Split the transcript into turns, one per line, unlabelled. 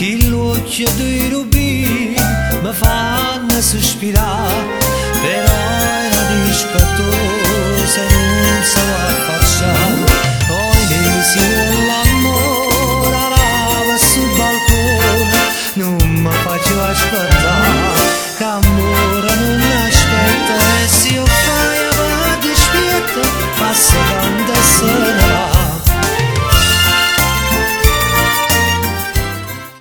Ch'ill'occhio dei rubini mi fanno sospirare, però era dispettosa e non si va a facciare. Poi mesi l'amore arava sul balcone, non mi faccio aspettare.